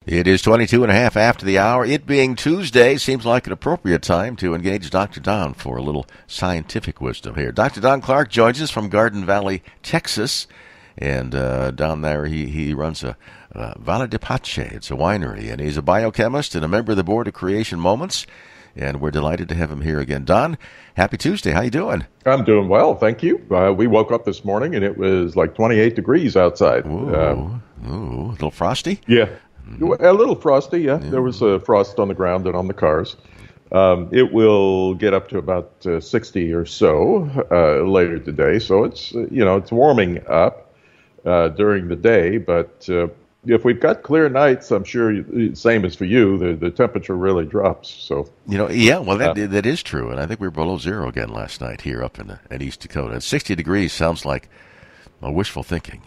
It is 22 and a half after the hour. It being Tuesday seems like an appropriate time to engage Dr. Don for a little scientific wisdom here. Dr. Don Clark joins us from Garden Valley, Texas. And down there, he runs a Valle de Pace. It's a winery. And he's a biochemist and a member of the board of Creation Moments. And we're delighted to have him here again. Don, happy Tuesday. How you doing? I'm doing well, thank you. We woke up this morning, and it was like 28 degrees outside. Ooh, a little frosty? Yeah. A little frosty, yeah. There was frost on the ground and on the cars. It will get up to about 60 or so later today. So it's it's warming up during the day. But if we've got clear nights, I'm sure same as for you, the temperature really drops. So that is true. And I think we were below zero again last night here up in East Dakota. And 60 degrees sounds like wishful thinking,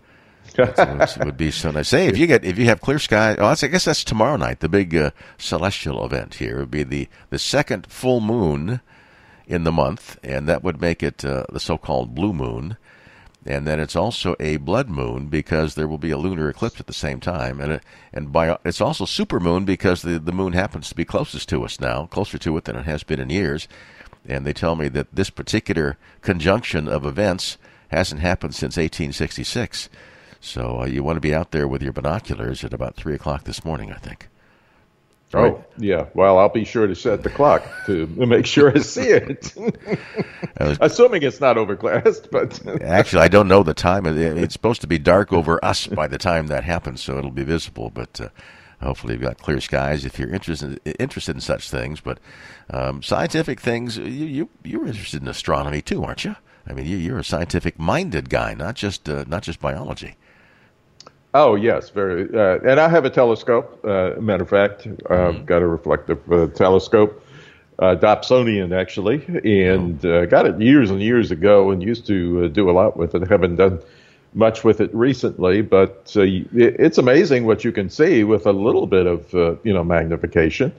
It would be so nice. Say if you have clear sky. I guess that's tomorrow night. The big celestial event here would be the second full moon in the month, and that would make it the so-called blue moon. And then it's also a blood moon because there will be a lunar eclipse at the same time, and it's also super moon because the moon happens to be closest to us now, closer to it than it has been in years. And they tell me that this particular conjunction of events hasn't happened since 1866. So you want to be out there with your binoculars at about 3 o'clock this morning, I think. Right? Oh, yeah. Well, I'll be sure to set the clock to make sure I see it. Assuming it's not overcast, but... Actually, I don't know the time. It's supposed to be dark over us by the time that happens, so it'll be visible. But hopefully you've got clear skies if you're interested in such things. But scientific things, you're interested in astronomy too, aren't you? I mean, you're a scientific-minded guy, not just biology. Oh, yes, very. And I have a telescope, matter of fact. I've got a reflective telescope, Dobsonian, actually, and got it years and years ago and used to do a lot with it. Haven't done much with it recently, but it's amazing what you can see with a little bit of, magnification.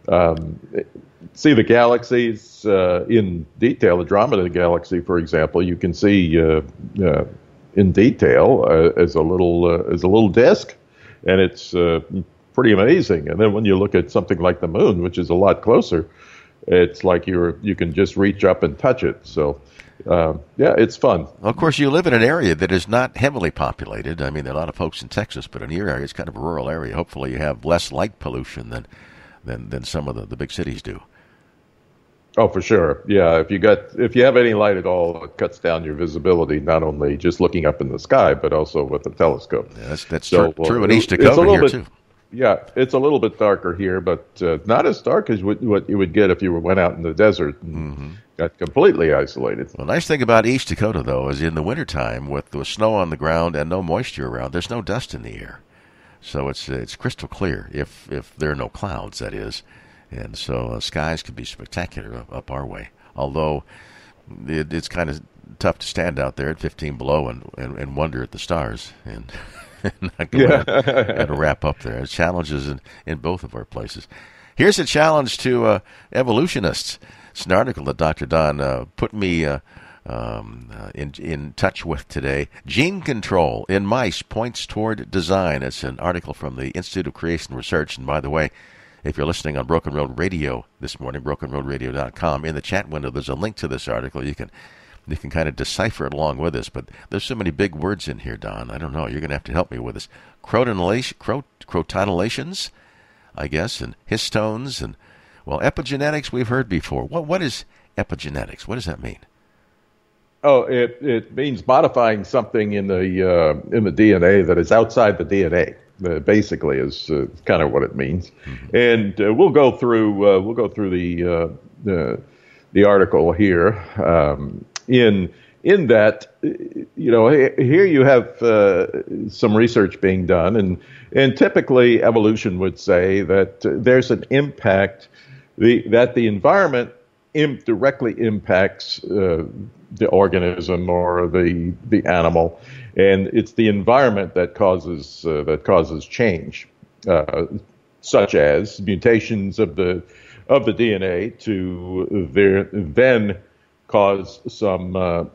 See the galaxies in detail, Andromeda Galaxy, for example, you can see in detail as a little disk, and it's pretty amazing. And then when you look at something like the moon, which is a lot closer, it's like you can just reach up and touch it. So it's fun. Well, of course, you live in an area that is not heavily populated. I mean, there are a lot of folks in Texas, but in your area, it's kind of a rural area. Hopefully, you have less light pollution than some of the big cities do. Oh, for sure. Yeah, if you have any light at all, it cuts down your visibility, not only just looking up in the sky, but also with the telescope. Yeah, that's true in East Dakota here, too. Yeah, it's a little bit darker here, but not as dark as what you would get if you went out in the desert and got completely isolated. Well, the nice thing about East Dakota, though, is in the wintertime, with snow on the ground and no moisture around, there's no dust in the air. So it's crystal clear, if there are no clouds, that is. And so skies can be spectacular up our way. Although it's kind of tough to stand out there at 15 below and wonder at the stars and not go and wrap up there. There's challenges in both of our places. Here's a challenge to evolutionists. It's an article that Dr. Don put me in touch with today. Gene control in mice points toward design. It's an article from the Institute of Creation Research. And by the way, if you're listening on Broken Road Radio this morning, brokenroadradio.com, in the chat window, there's a link to this article. You can kind of decipher it along with us. But there's so many big words in here, Don. I don't know. You're going to have to help me with this. Crotinylations, I guess, and histones, and epigenetics we've heard before. What is epigenetics? What does that mean? Oh, it means modifying something in the DNA that is outside the DNA. Basically, is kind of what it means, and we'll go through the article here. In that, here you have some research being done, and typically evolution would say that there's an impact that the environment directly impacts the organism or the animal, and it's the environment that causes change, such as mutations of the DNA to then cause some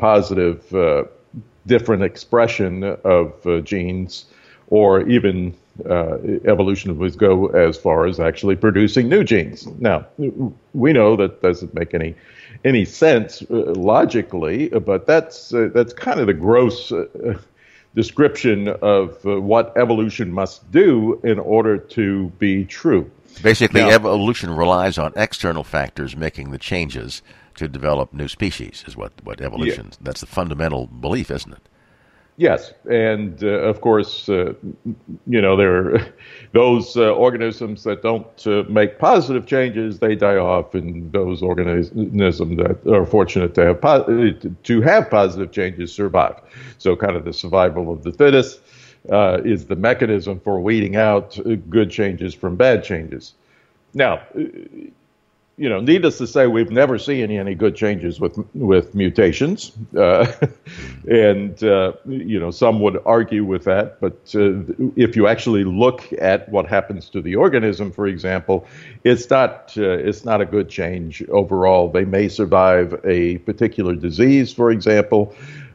positive different expression of genes, or even evolution would go as far as actually producing new genes. Now, we know that doesn't make any sense logically, but that's kind of the gross description of what evolution must do in order to be true. Basically, evolution relies on external factors making the changes to develop new species, is what evolution, that's the fundamental belief, isn't it? Yes, and of course, there are those organisms that don't make positive changes, they die off, and those organisms that are fortunate to have positive changes survive. So kind of the survival of the fittest is the mechanism for weeding out good changes from bad changes. Now, needless to say, we've never seen any good changes with mutations, and some would argue with that. But if you actually look at what happens to the organism, for example, it's not a good change overall. They may survive a particular disease, for example,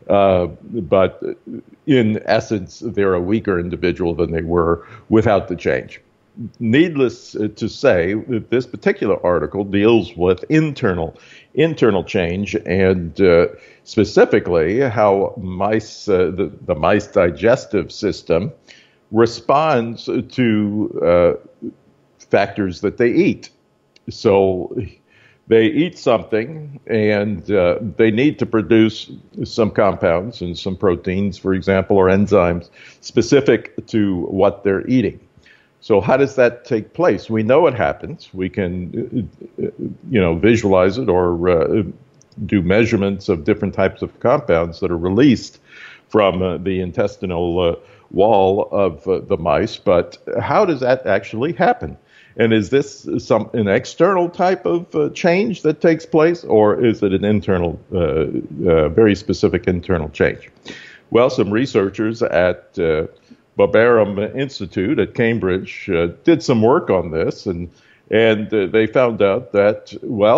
but in essence, they're a weaker individual than they were without the change. Needless to say, this particular article deals with internal change, and specifically how mice, the mice digestive system, responds to factors that they eat. So they eat something, and they need to produce some compounds and some proteins, for example, or enzymes specific to what they're eating. So how does that take place? We know it happens. We can, visualize it or do measurements of different types of compounds that are released from the intestinal wall of the mice. But how does that actually happen? And is this an external type of change that takes place, or is it an internal, very specific internal change? Well, some researchers at Barbarum Institute at Cambridge did some work on this, and they found out that,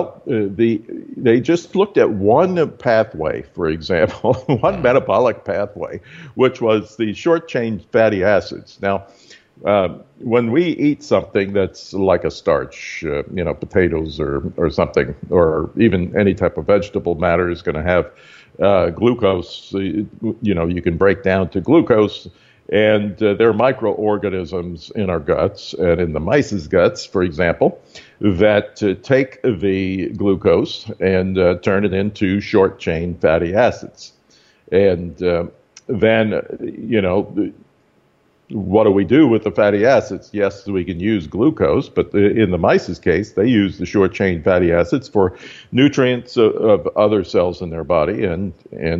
they just looked at one pathway, for example, one metabolic pathway, which was the short-chain fatty acids. Now, when we eat something that's like a starch, potatoes or something, or even any type of vegetable matter is going to have glucose, you can break down to glucose. And there are microorganisms in our guts and in the mice's guts, for example, that take the glucose and turn it into short-chain fatty acids. And then, what do we do with the fatty acids? Yes, we can use glucose, but in the mice's case, they use the short-chain fatty acids for nutrients of other cells in their body and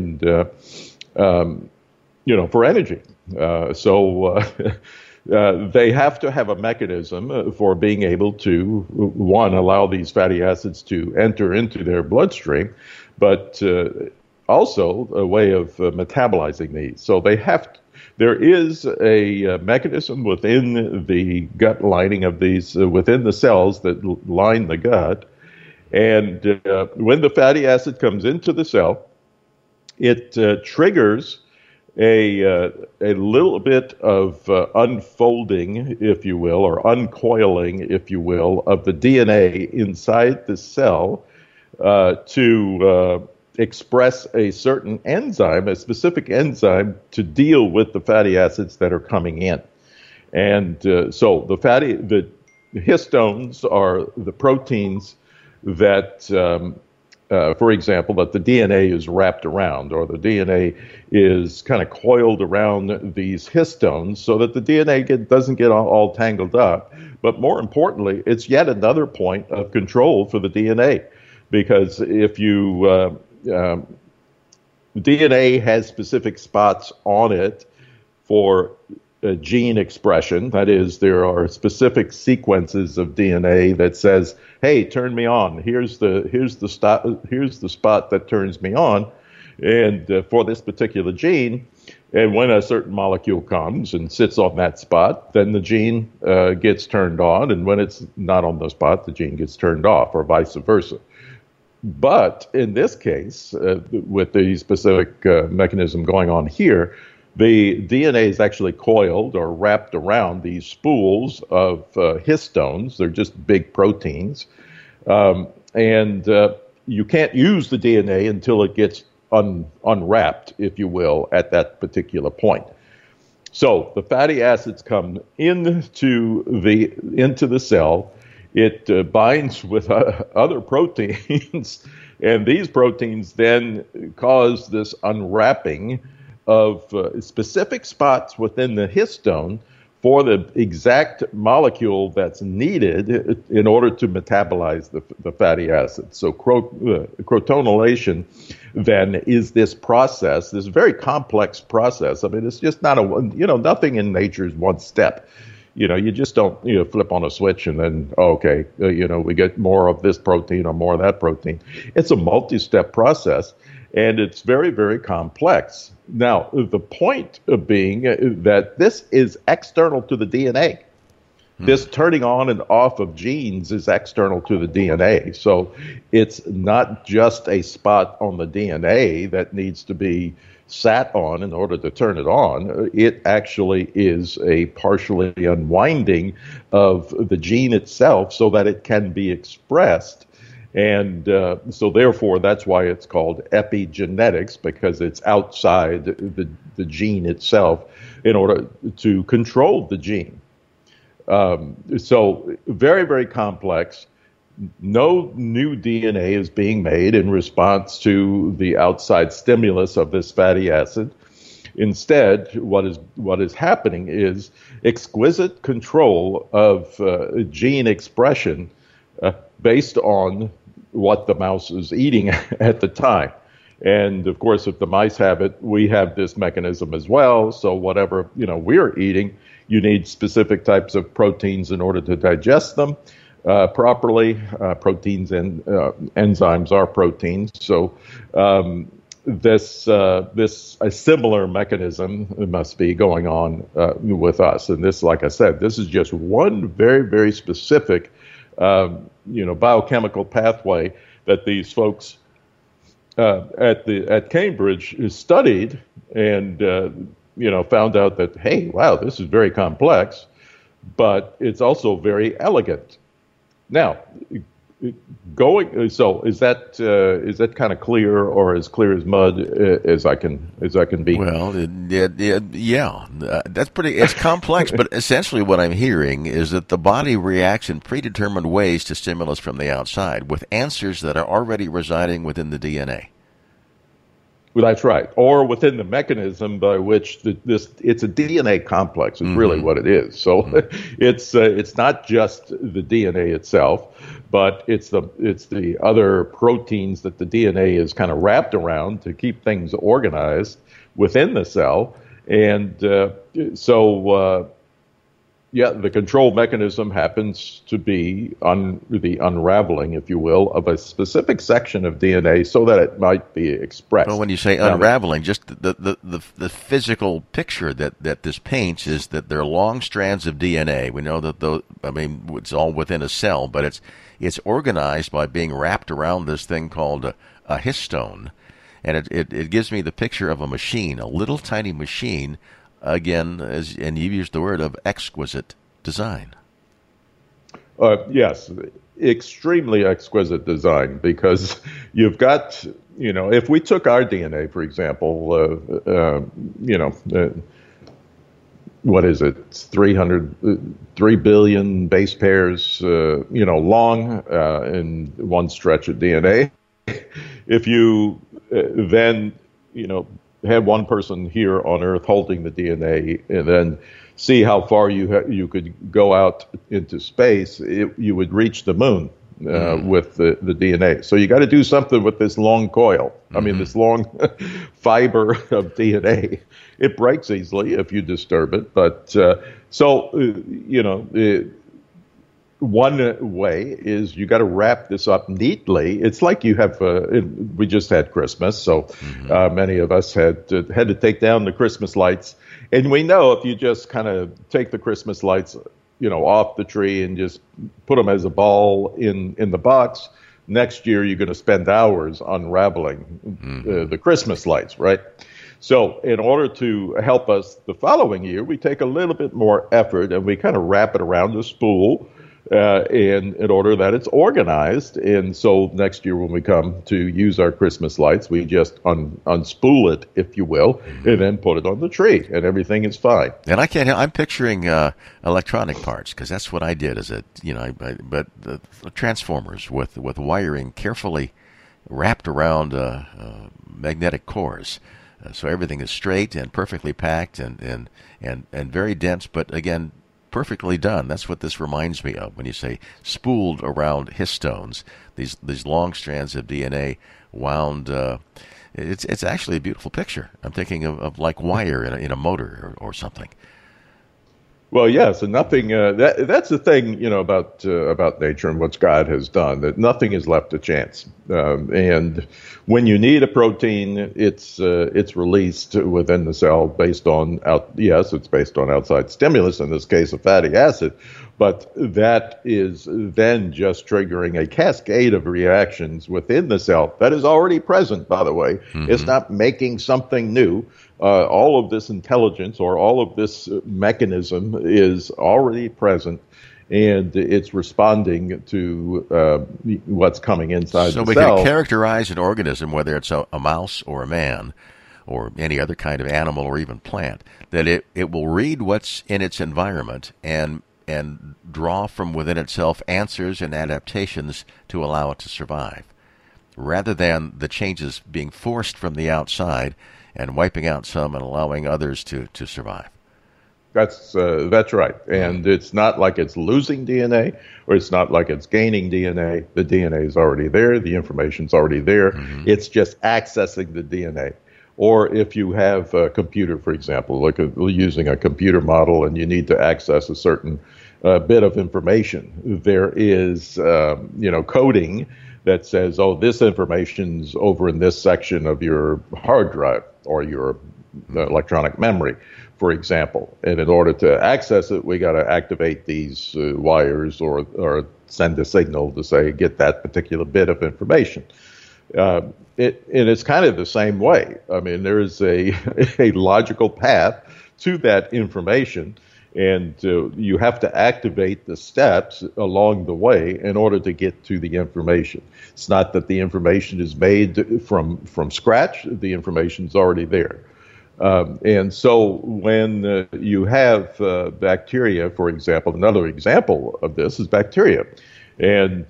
for energy. So they have to have a mechanism for being able to, one, allow these fatty acids to enter into their bloodstream, but also a way of metabolizing these. So there is a mechanism within the gut lining of these, within the cells that line the gut, and when the fatty acid comes into the cell, it triggers a little bit of unfolding, if you will, or uncoiling, if you will, of the DNA inside the cell to express a certain enzyme, a specific enzyme, to deal with the fatty acids that are coming in. And so the histones are the proteins that for example, that the DNA is wrapped around, or the DNA is kind of coiled around these histones so that the DNA doesn't get all tangled up. But more importantly, it's yet another point of control for the DNA, because if DNA has specific spots on it for gene expression. That is, there are specific sequences of DNA that says, "Hey, turn me on. Here's the spot that turns me on," and for this particular gene. And when a certain molecule comes and sits on that spot, then the gene gets turned on, and when it's not on the spot, the gene gets turned off, or vice versa. But in this case, with the specific mechanism going on here, The DNA is actually coiled or wrapped around these spools of histones. They're just big proteins. And you can't use the DNA until it gets unwrapped, if you will, at that particular point. So the fatty acids come into the cell. It binds with other proteins, and these proteins then cause this unwrapping of specific spots within the histone for the exact molecule that's needed in order to metabolize the fatty acids. So crotonylation then is this process, this very complex process. I mean, it's just not nothing in nature is one step. You just don't, flip on a switch and then, we get more of this protein or more of that protein. It's a multi-step process, and it's very, very complex. Now, the point of being that this is external to the DNA. This turning on and off of genes is external to the DNA. So it's not just a spot on the DNA that needs to be sat on in order to turn it on. It actually is a partially unwinding of the gene itself so that it can be expressed. And so therefore, that's why it's called epigenetics, because it's outside the gene itself in order to control the gene. So very, very complex. No new DNA is being made in response to the outside stimulus of this fatty acid. Instead, what is happening is exquisite control of gene expression based on what the mouse is eating at the time. And of course, if the mice have it, we have this mechanism as well. So whatever we're eating, you need specific types of proteins in order to digest them properly. Proteins and enzymes are proteins. So a similar mechanism must be going on with us. And this, like I said, this is just one very, very specific biochemical pathway that these folks at Cambridge studied and found out that, hey, wow, this is very complex, but it's also very elegant. Now, so is that kind of clear, or as clear as mud as I can be? Well, yeah, that's pretty. It's complex, but essentially what I'm hearing is that the body reacts in predetermined ways to stimulus from the outside, with answers that are already residing within the DNA. Well, that's right, or within the mechanism by which it's a DNA complex. Is really what it is. So it's not just the DNA itself, but it's the other proteins that the DNA is kind of wrapped around to keep things organized within the cell. And the control mechanism happens to be the unraveling, if you will, of a specific section of DNA so that it might be expressed. Well, when you say unraveling, just the physical picture that this paints is that there are long strands of DNA. We know that it's all within a cell, but it's organized by being wrapped around this thing called a histone, and it gives me the picture of a machine, a little tiny machine. Again, and you've used the word of exquisite design. Yes, extremely exquisite design, because you've got, if we took our DNA, for example, what is it? 3 billion base pairs, long in one stretch of DNA. If you then, had one person here on Earth holding the DNA, and then see how far you could go out into space, you would reach the moon with the DNA. So you got to do something with this long coil. I mean, this long fiber of DNA. It breaks easily if you disturb it. But one way is you got to wrap this up neatly. It's like you have. We just had Christmas, so many of us had to take down the Christmas lights, and we know if you just kind of take the Christmas lights, off the tree and just put them as a ball in the box, next year you're going to spend hours unraveling the Christmas lights, right? So in order to help us the following year, we take a little bit more effort and we kind of wrap it around the spool in order that it's organized. And so next year when we come to use our Christmas lights, we just unspool it, if you will, and then put it on the tree, and everything is fine. And I'm picturing electronic parts, because that's what I did. But the transformers with wiring carefully wrapped around magnetic cores. So everything is straight and perfectly packed and very dense, but again, perfectly done. That's what this reminds me of when you say spooled around histones, these long strands of DNA wound. It's actually a beautiful picture. I'm thinking of like wire in a motor or something. Well, yes, and nothing. That's the thing, about nature and what God has done. That nothing is left to chance. And when you need a protein, it's released within the cell based on it's based on outside stimulus. In this case, a fatty acid, but that is then just triggering a cascade of reactions within the cell that is already present. By the way, It's not making something new. All of this intelligence or all of this mechanism is already present, and it's responding to what's coming inside the cell. So we can characterize an organism, whether it's a mouse or a man or any other kind of animal or even plant, that it will read what's in its environment and draw from within itself answers and adaptations to allow it to survive, rather than the changes being forced from the outside and wiping out some and allowing others to survive. That's right. And it's not like it's losing DNA or it's not like it's gaining DNA. The DNA is already there. The information's already there. It's just accessing the DNA. Or if you have a computer, for example, like using a computer model and you need to access a certain bit of information, there is, coding that says, this information's over in this section of your hard drive or your electronic memory, for example. And in order to access it, we got to activate these wires or send a signal to say, get that particular bit of information. And it's kind of the same way. I mean, there is a logical path to that information, and you have to activate the steps along the way in order to get to the information. It's not that the information is made from scratch. The information is already there. And so when you have bacteria, for example, another example of this is bacteria. And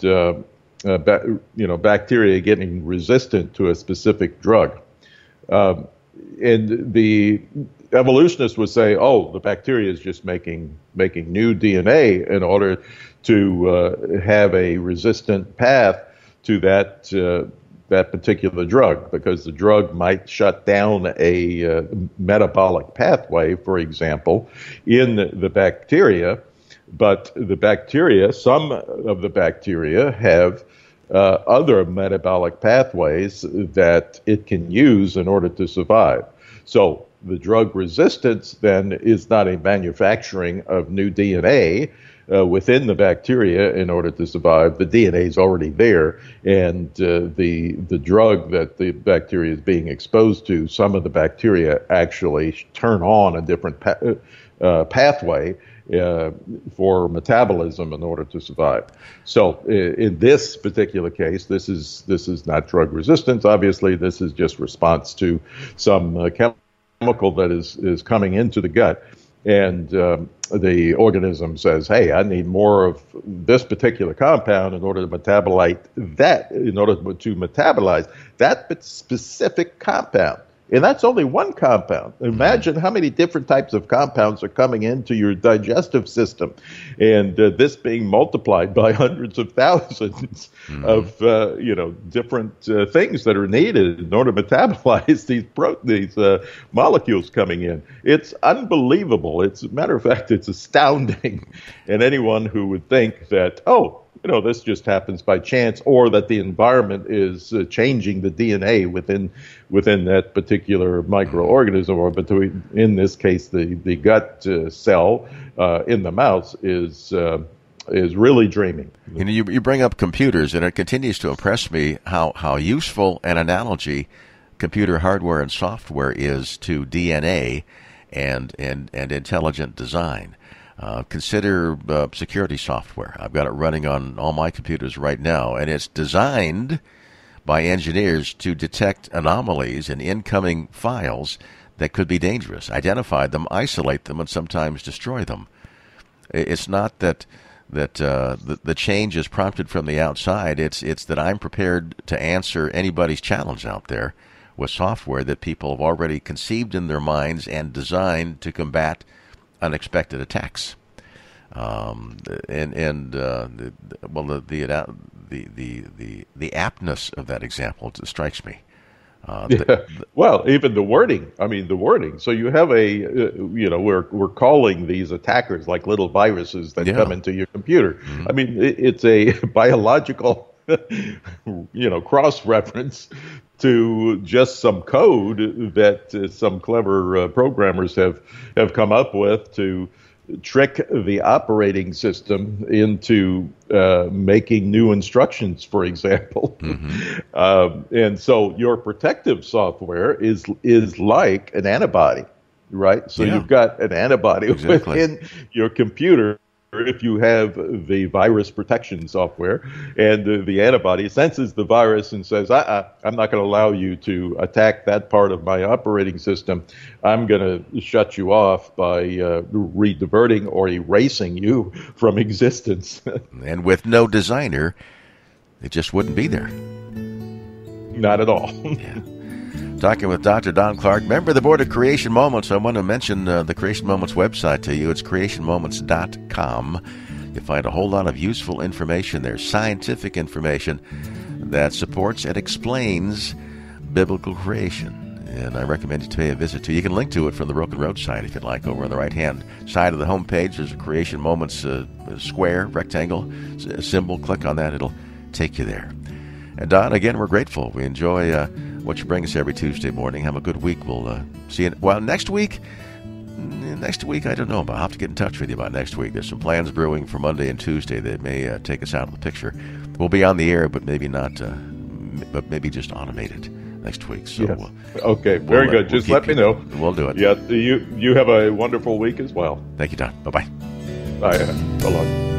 bacteria getting resistant to a specific drug. And the evolutionists would say, the bacteria is just making new DNA in order to have a resistant path to that particular drug, because the drug might shut down a metabolic pathway, for example, in the bacteria. But the bacteria, some of the bacteria have other metabolic pathways that it can use in order to survive. So the drug resistance then is not a manufacturing of new DNA within the bacteria in order to survive. The DNA is already there, and the drug that the bacteria is being exposed to, some of the bacteria actually turn on a different pathway for metabolism in order to survive. So in this particular case, this is not drug resistance. Obviously, this is just response to some chemical that is coming into the gut. And the organism says, hey, I need more of this particular compound in order to metabolize that specific compound. And that's only one compound. Imagine how many different types of compounds are coming into your digestive system. And this being multiplied by hundreds of thousands of, different things that are needed in order to metabolize these molecules coming in. It's unbelievable. As a matter of fact, it's astounding. And anyone who would think that, this just happens by chance, or that the environment is changing the DNA within that particular microorganism, or between, in this case, the gut cell in the mouse is really dreaming. You bring up computers, and it continues to impress me how useful an analogy computer hardware and software is to DNA and intelligent design. Consider security software. I've got it running on all my computers right now, and it's designed by engineers to detect anomalies in incoming files that could be dangerous, identify them, isolate them, and sometimes destroy them. It's not that the change is prompted from the outside. It's that I'm prepared to answer anybody's challenge out there with software that people have already conceived in their minds and designed to combat unexpected attacks. The aptness of that example strikes me. Well, even the wording. I mean, the wording. So you have we're calling these attackers like little viruses that come into your computer. Mm-hmm. I mean, it's a biological, cross-reference to just some code that some clever programmers have come up with to trick the operating system into making new instructions, for example. Mm-hmm. And so your protective software is like an antibody, right? So you've got an antibody within your computer if you have the virus protection software, and the antibody senses the virus and says, I'm not going to allow you to attack that part of my operating system. I'm going to shut you off by rediverting or erasing you from existence. And with no designer, it just wouldn't be there. Not at all. Yeah. Talking with Dr. Don Clark, member of the board of Creation Moments. I want to mention the Creation Moments website to you. It's creationmoments.com. You'll find a whole lot of useful information there, scientific information that supports and explains biblical creation. And I recommend you to pay a visit to. You can link to it from the Broken Road site if you'd like. Over on the right-hand side of the homepage, there's a Creation Moments square, rectangle symbol. Click on that. It'll take you there. And Don, again, we're grateful. We enjoy what you bring us every Tuesday morning. Have a good week. We'll see you. Well, next week, I don't know about. I'll have to get in touch with you about next week. There's some plans brewing for Monday and Tuesday that may take us out of the picture. We'll be on the air, but maybe not, but maybe just automated next week. So yes. Okay, very good. Just let me know. We'll do it. Yeah, you have a wonderful week as well. Thank you, Don. Bye-bye. Bye. So long.